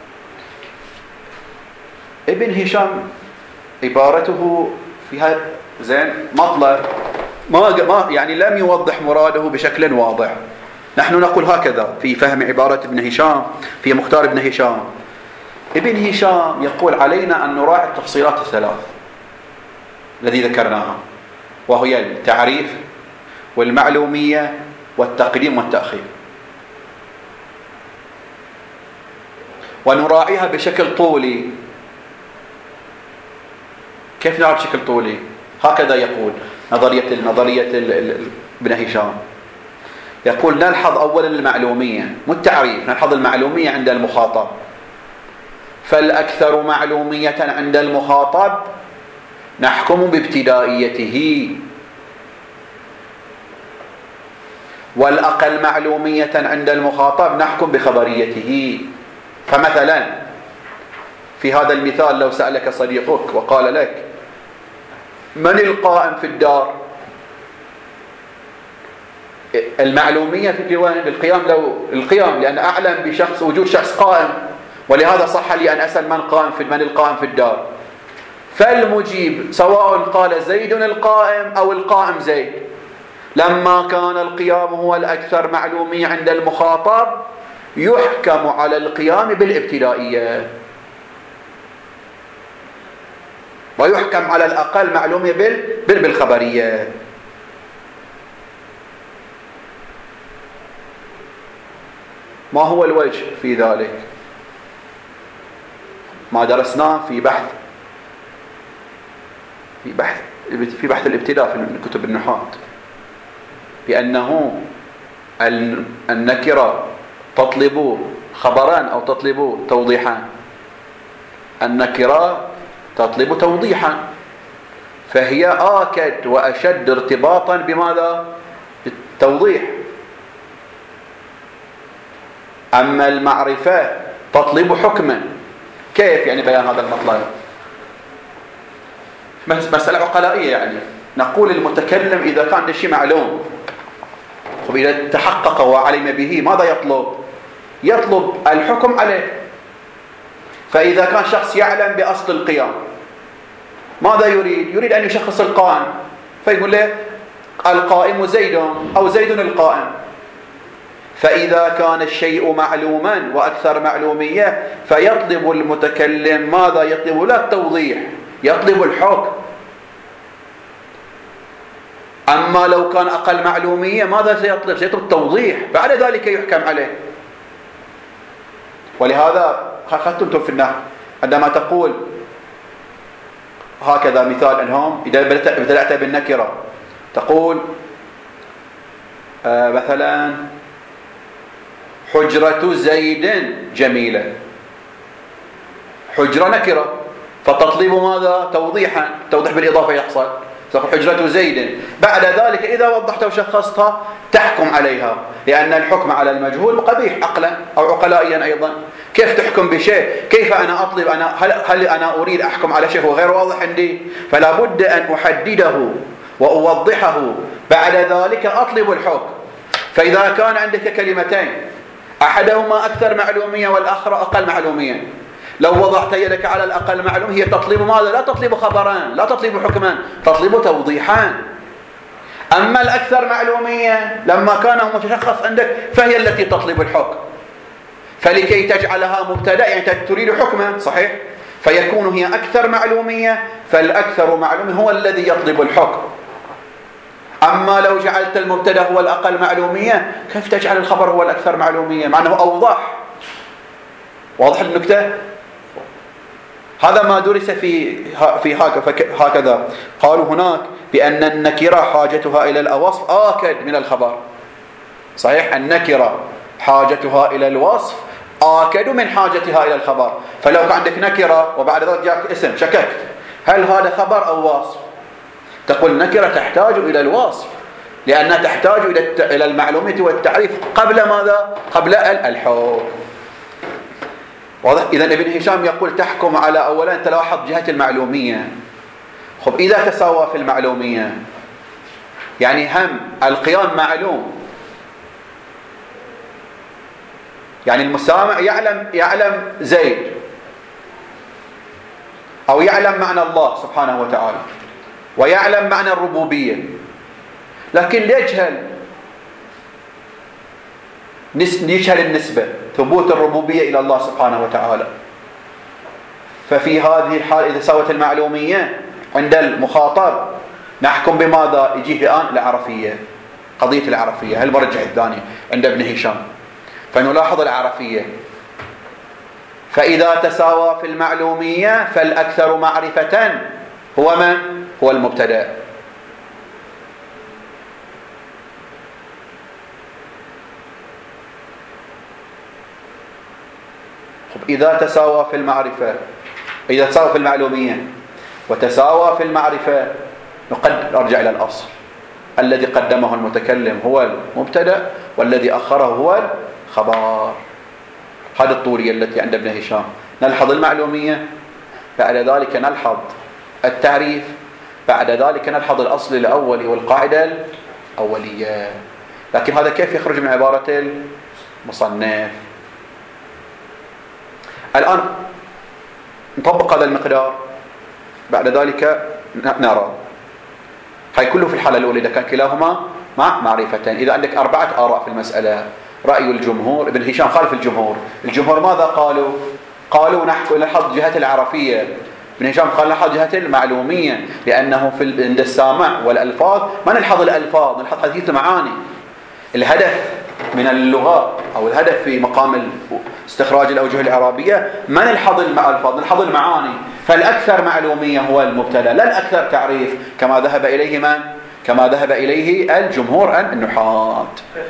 ابن هشام عبارته فيها زين مطلب ما ما يعني لم يوضح مراده بشكل واضح. نحن نقول هكذا في فهم عبارة ابن هشام في مختار ابن هشام. ابن هشام يقول علينا أن نراعي التفصيلات الثلاث الذي ذكرناها، وهي التعريف والمعلومية والتقديم والتأخير، ونراعيها بشكل طولي. كيف نعرف بشكل طولي؟ هكذا يقول نظرية نظرية ابن هشام. يقول نلحظ أولا المعلومية مو التعريف، نلحظ المعلومية عند المخاطب، فالأكثر معلومية عند المخاطب نحكم بابتدائيته، والأقل معلومية عند المخاطب نحكم بخبريته. فمثلا في هذا المثال لو سألك صديقك وقال لك من القائم في الدار، المعلومية في القيام لو القيام لأن أعلم بشخص وجود شخص قائم، ولهذا صح لي أن أسأل من قائم في من القائم في الدار. فالمجيب سواء قال زيد القائم أو القائم زيد، لما كان القيام هو الأكثر معلومية عند المخاطب يحكم على القيام بالابتدائية، ويحكم على الأقل معلومية بالخبرية. ما هو الوجه في ذلك؟ ما درسناه في بحث في بحث في بحث الابتداء في كتب النحاة، بأنه النكرة تطلب خبران أو تطلب توضيحا. النكرة تطلب توضيحا، فهي آكد وأشد ارتباطا بماذا؟ بالتوضيح. أما المعرفة تطلب حكما. كيف يعني بيان هذا المطلب؟ مسألة عقلائية، يعني نقول المتكلم إذا كان شيء معلوم، وإذا تحقق وعلم به ماذا يطلب؟ يطلب الحكم عليه. فإذا كان شخص يعلم بأصل القيام ماذا يريد؟ يريد أن يشخص القائم، فيقول له القائم زيد أو زيد القائم. فإذا كان الشيء معلوما وأكثر معلومية فيطلب المتكلم ماذا يطلب؟ لا التوضيح، يطلب الحكم. أما لو كان أقل معلومية ماذا سيطلب؟ سيطلب التوضيح، بعد ذلك يحكم عليه. ولهذا أخذتم في النحو عندما تقول هكذا مثال أنهم إذا بدأت بالنكرة تقول آه مثلا حجرة زيد جميلة، حجرة نكرة فتطلب ماذا؟ توضيحا، توضيح بالإضافة يحصل، تقول حجرة زيد. بعد ذلك إذا وضحت وشخصتها تحكم عليها، لأن الحكم على المجهول قبيح عقلا أو عقلائيا أيضا. كيف تحكم بشيء؟ كيف أنا أطلب أنا هل, هل أنا أريد أحكم على شيء هو غير واضح عندي؟ فلا بد أن أحدده وأوضحه، بعد ذلك أطلب الحكم. فإذا كان عندك كلمتين أحدهما أكثر معلومية والآخر أقل معلومية، لو وضعت يدك على الأقل معلوم هي تطلب ماذا؟ لا تطلب خبران، لا تطلب حكمان، تطلب توضيحان. أما الأكثر معلومية لما كان متشخص عندك فهي التي تطلب الحكم. فلكي تجعلها مبتدأ يعني تريد حكما صحيح، فيكون هي أكثر معلومية، فالأكثر معلومية هو الذي يطلب الحكم. أما لو جعلت المبتدأ هو الأقل معلومية كيف تجعل الخبر هو الأكثر معلومية؟ مع أنه أوضح. واضح النكتة؟ هذا ما درس في في هكذا. قالوا هناك بأن النكرة حاجتها إلى الوصف آكد من الخبر. صحيح، النكرة حاجتها إلى الوصف آكد من حاجتها إلى الخبر. فلو كان عندك نكرة وبعد ذلك جاءك اسم شككت هل هذا خبر أو وصف، تقول نكرة تحتاج إلى الوصف لأنها تحتاج إلى إلى المعلومات والتعريف قبل ماذا؟ قبل الحكم. واضح؟ إذا ابن هشام يقول تحكم على أولا تلاحظ جهة المعلومية. خب إذا تساوى في المعلومية يعني هم القيام معلوم، يعني المسامع يعلم يعلم زيد أو يعلم معنى الله سبحانه وتعالى ويعلم معنى الربوبية، لكن يجهل يجهل النسبة، ثبوت الربوبية إلى الله سبحانه وتعالى. ففي هذه الحال إذا سوت المعلومية عند المخاطب نحكم بماذا؟ يجيه الآن العرفية، قضية العرفية، هالمرجع الثاني عند ابن هشام. فنلاحظ العرفية، فإذا تساوى في المعلومية فالأكثر معرفة هو من؟ هو المبتدأ. إذا تساوى في المعرفة، إذا تساوى في المعلومية وتساوى في المعرفة نقد أرجع إلى الأصل، الذي قدمه المتكلم هو المبتدأ والذي أخره هو الخبر. هذه الطورية التي عند ابن هشام. نلحظ المعلومية، بعد ذلك نلحظ التعريف، بعد ذلك نلحظ الأصل الأولي والقاعدة الأولية. لكن هذا كيف يخرج من عبارة المصنف؟ الآن نطبق هذا المقدار، بعد ذلك نرى. هاي كله في الحالة الأولى إذا كان كلاهما مع معرفتين. إذا عندك أربعة آراء في المسألة، رأي الجمهور، ابن هشام خالف الجمهور. الجمهور ماذا قالوا؟ قالوا نحكم نلحظ جهة العرفية، ابن هشام قال نلحظ جهة المعلومية، لأنه في عند السامع والألفاظ ما نلحظ الألفاظ، نلحظ حديث المعاني. الهدف من اللغة أو الهدف في مقام استخراج الأوجه الإعرابية ما نلحظ الألفاظ، نلحظ المعاني. فالأكثر معلومية هو المبتدأ، لا الأكثر تعريف كما ذهب إليه من؟ كما ذهب إليه الجمهور النحاة.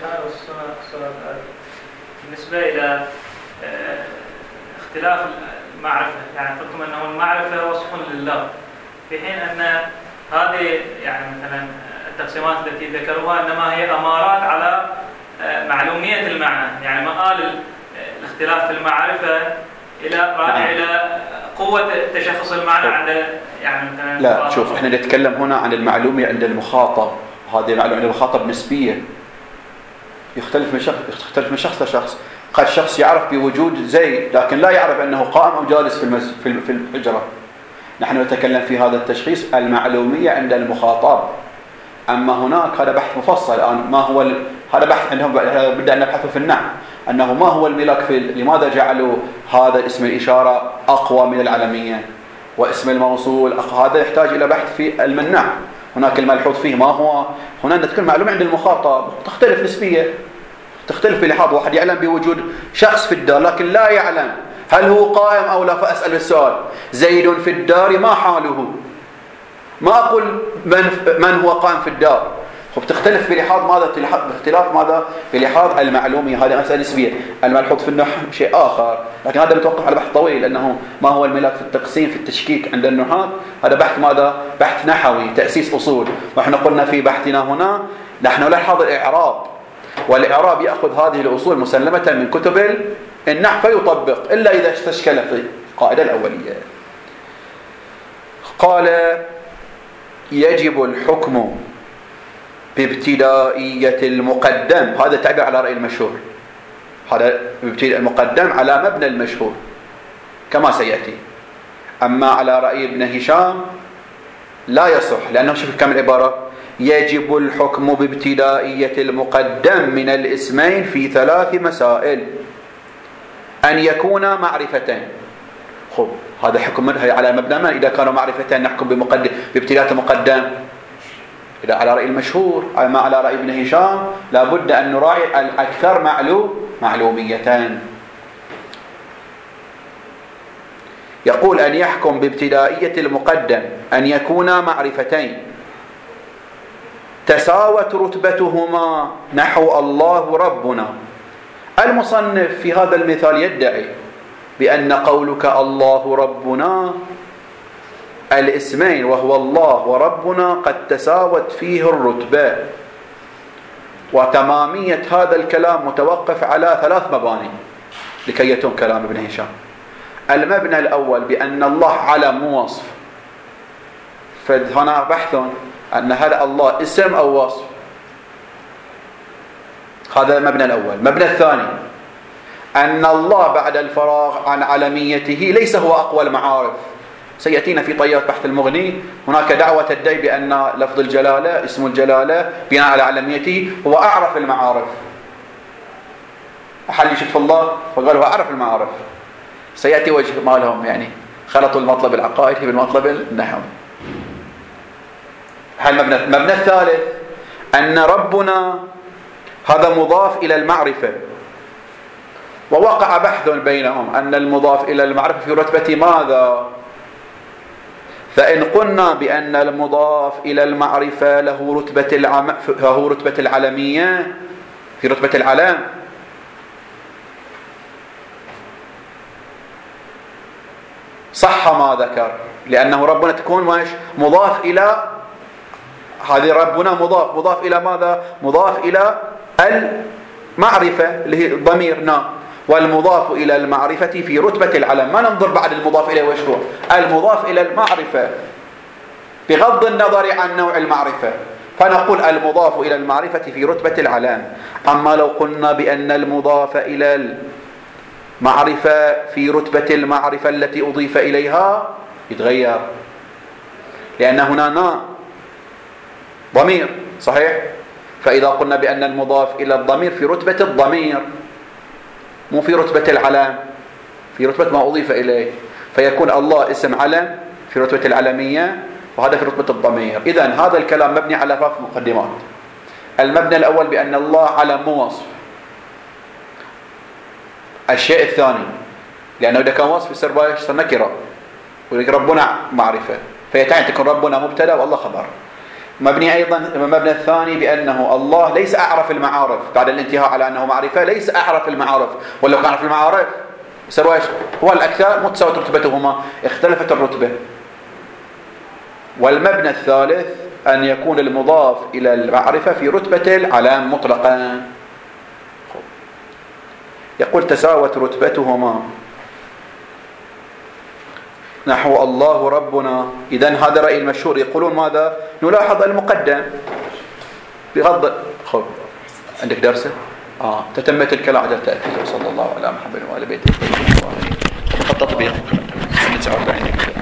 بالنسبة إلى اختلاف المعرفة، يعني قلتم أنه المعرفة وصف لله، في حين أن هذه يعني مثلا التقسيمات التي ذكروها إنما هي أمارات على معلومية المعنى، يعني مآل الاختلاف في المعرفة إلى راجع إلى قوة تشخص المعنى عند يعني مثلا. لا شوف، احنا نتكلم هنا عن المعلومية عند المخاطب، هذه المعلومة عند المخاطب نسبية، يختلف من شخص يختلف من شخص لشخص. قد شخص يعرف بوجود زيد لكن لا يعرف أنه قائم أو جالس في المس... في الحجرة. نحن نتكلم في هذا التشخيص المعلومية عند المخاطب. أما هناك هذا بحث مفصل الآن، ما هو ال... هذا بحث عندهم بدأ أن نبحثه في النحو، أنه ما هو الملاك في لماذا جعلوا هذا اسم الإشارة أقوى من العلمية واسم الموصول أقوى. هذا يحتاج إلى بحث في علم النحو. هناك الملحوظ فيه ما هو. هنا نتكلم معلومة عند المخاطب تختلف نسبية، تختلف بلحاظ واحد يعلم بوجود شخص في الدار لكن لا يعلم هل هو قائم أو لا؟ فأسأل السؤال: زيد في الدار ما حاله؟ ما أقول من, من هو قائم في الدار. خب تختلف بلحاظ ماذا؟ باختلاف ماذا؟ بلحاظ المعلومية. هذه مسألة نسبية. الملحوظ في النحو شيء آخر، لكن هذا متوقف على بحث طويل، لأنه ما هو الملاك في التقسيم في التشكيك عند النحاة، هذا بحث ماذا؟ بحث نحوي، تأسيس أصول. ونحن قلنا في بحثنا هنا نحن نلحظ الإعراب، والإعراب يأخذ هذه الأصول مسلمة من كتب النحو فيطبق، إلا إذا استشكل في القاعدة الأولية. قال: يجب الحكم بابتدائية المقدم. هذا تعبير على رأي المشهور، هذا المقدم على مبنى المشهور كما سيأتي. أما على رأي ابن هشام لا يصح، لأنه شوف كم العبارة: يجب الحكم بابتدائية المقدم من الاسمين في ثلاث مسائل: أن يكونا معرفتين. خب هذا حكم منها على مبنى ما؟ إذا كانوا معرفتين نحكم بمقدم بابتداء مقدم. إذا على رأي المشهور، أما على رأي ابن هشام لابد أن نراعي الأكثر معلوم معلوميتان. يقول: أن يحكم بابتدائية المقدم أن يكونا معرفتين تساوت رتبتهما نحو الله ربنا. المصنف في هذا المثال يدعي بأن قولك الله ربنا الاسمين وهو الله وربنا قد تساوت فيه الرتبة. وتمامية هذا الكلام متوقف على ثلاث مباني لكي يتم كلام ابن هشام. المبنى الأول بأن الله علم وصف، فهنا بحث أن هل الله اسم أو وصف. هذا المبنى الأول. المبنى الثاني أن الله بعد الفراغ عن علميته ليس هو أقوى المعارف. سيأتينا في طيات بحث المغني هناك دعوة تدعي بأن لفظ الجلالة اسم الجلالة بناء على علميته هو أعرف المعارف. أحد يشك في الله فقال هو أعرف المعارف. سيأتي وجه مالهم، يعني خلطوا المطلب العقائدي بالمطلب النحوي. المبنى المبنى الثالث أن ربنا هذا مضاف إلى المعرفة، ووقع بحث بينهم أن المضاف إلى المعرفة في رتبة ماذا؟ فإن قلنا بأن المضاف إلى المعرفة له رتبة العم... فهو رتبة العلمية في رتبة العلم، صح ما ذكر، لأنه ربنا تكون ماش مضاف إلى هذه ربنا مضاف مضاف إلى ماذا؟ مضاف إلى المعرفة اللي هي الضمير نا، والمضاف إلى المعرفة في رتبة العلم. ما ننظر بعد المضاف إليه وش هو، المضاف إلى المعرفة بغض النظر عن نوع المعرفة، فنقول المضاف إلى المعرفة في رتبة العلم. أما لو قلنا بأن المضاف إلى المعرفة في رتبة المعرفة التي أضيف إليها يتغير، لأن هنا نا ضمير صحيح، فإذا قلنا بأن المضاف إلى الضمير في رتبة الضمير مو في رتبة العلم، في رتبة ما أضيف إليه، فيكون الله اسم علم في رتبة العلمية وهذا في رتبة الضمير. إذن هذا الكلام مبني على ثلاث مقدمات. المبنى الأول بأن الله علم مو وصف. الشيء الثاني لأنه إذا كان وصف يصير بايش صار نكرة، ولكن ربنا معرفة، فيتعين تكون ربنا مبتدأ والله خبر. مبني أيضا المبنى الثاني بأنه الله ليس أعرف المعارف بعد الانتهاء على أنه معرفة، ليس أعرف المعارف، ولو كان في المعارف يصير ايش؟ هو الأكثر متساوت رتبتهما، اختلفت الرتبة. والمبنى الثالث أن يكون المضاف إلى المعرفة في رتبة العلام مطلقا. يقول تساوت رتبتهما نحو الله ربنا. إذن هذا رأي المشهور. يقولون ماذا؟ نلاحظ المقدم بغض. خب عندك درسه؟ آه تتمت الكلام على تأتي. صلى الله على محمد وعلى بيته الطاهرين. التطبيق.